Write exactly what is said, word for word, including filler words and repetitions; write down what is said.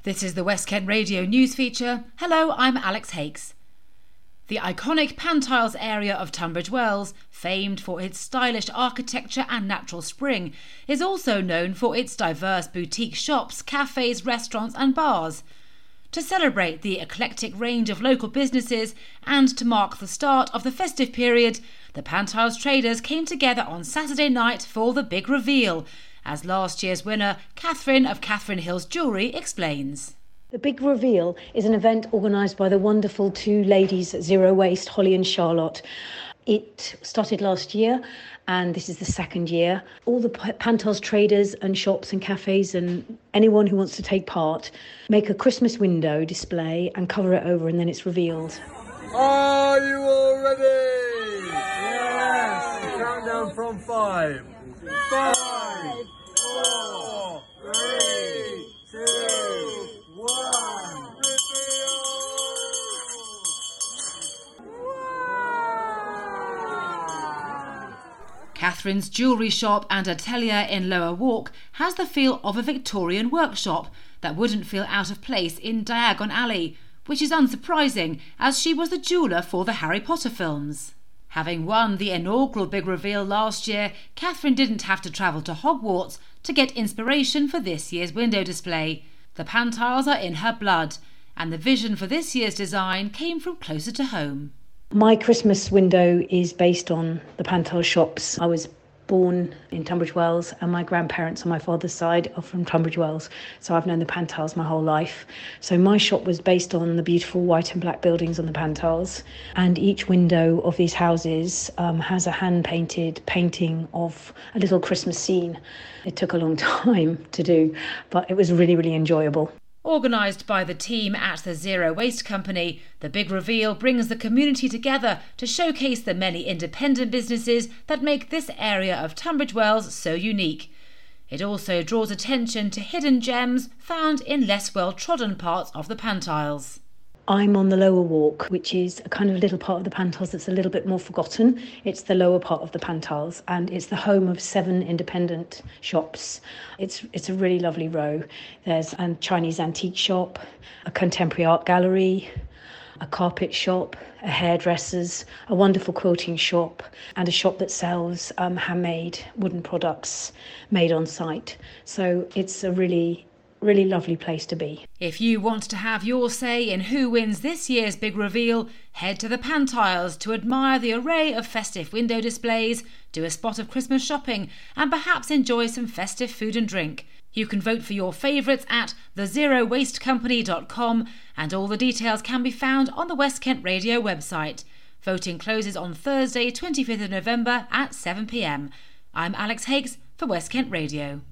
This is the West Kent Radio news feature. Hello, I'm Alex Hakes. The iconic Pantiles area of Tunbridge Wells, famed for its stylish architecture and natural spring, is also known for its diverse boutique shops, cafes, restaurants and bars. To celebrate the eclectic range of local businesses and to mark the start of the festive period, the Pantiles traders came together on Saturday night for the big reveal, as last year's winner, Catherine of Catherine Hills Jewellery, explains. The Big Reveal is an event organised by the wonderful two ladies at Zero Waste, Holly and Charlotte. It started last year and this is the second year. All the Pantiles traders and shops and cafes and anyone who wants to take part make a Christmas window display and cover it over, and then it's revealed. Are you all ready? Yes! Countdown from five. Five, four, three, two, one. Catherine's jewellery shop and atelier in Lower Walk has the feel of a Victorian workshop that wouldn't feel out of place in Diagon Alley, which is unsurprising as she was the jeweller for the Harry Potter films. Having won the inaugural Big Reveal last year, Catherine didn't have to travel to Hogwarts to get inspiration for this year's window display. The Pantiles are in her blood, and the vision for this year's design came from closer to home. My Christmas window is based on the Pantiles shops. I was born in Tunbridge Wells and my grandparents on my father's side are from Tunbridge Wells, so I've known the Pantiles my whole life. So my shop was based on the beautiful white and black buildings on the Pantiles, and each window of these houses um, has a hand-painted painting of a little Christmas scene. It took a long time to do, but it was really, really enjoyable. Organised by the team at the Zero Waste Company, the Big Reveal brings the community together to showcase the many independent businesses that make this area of Tunbridge Wells so unique. It also draws attention to hidden gems found in less well-trodden parts of the Pantiles. I'm on the Lower Walk, which is a kind of little part of the Pantiles that's a little bit more forgotten. It's the lower part of the Pantiles, and it's the home of seven independent shops. It's it's a really lovely row. There's a Chinese antique shop, a contemporary art gallery, a carpet shop, a hairdresser's, a wonderful quilting shop, and a shop that sells um, handmade wooden products made on site. So it's a really really lovely place to be. If you want to have your say in who wins this year's Big Reveal, head to the Pantiles to admire the array of festive window displays, do a spot of Christmas shopping and perhaps enjoy some festive food and drink. You can vote for your favourites at the zero waste company dot com, and all the details can be found on the West Kent Radio website. Voting closes on Thursday twenty-fifth of November at seven p m. I'm Alex Hakes for West Kent Radio.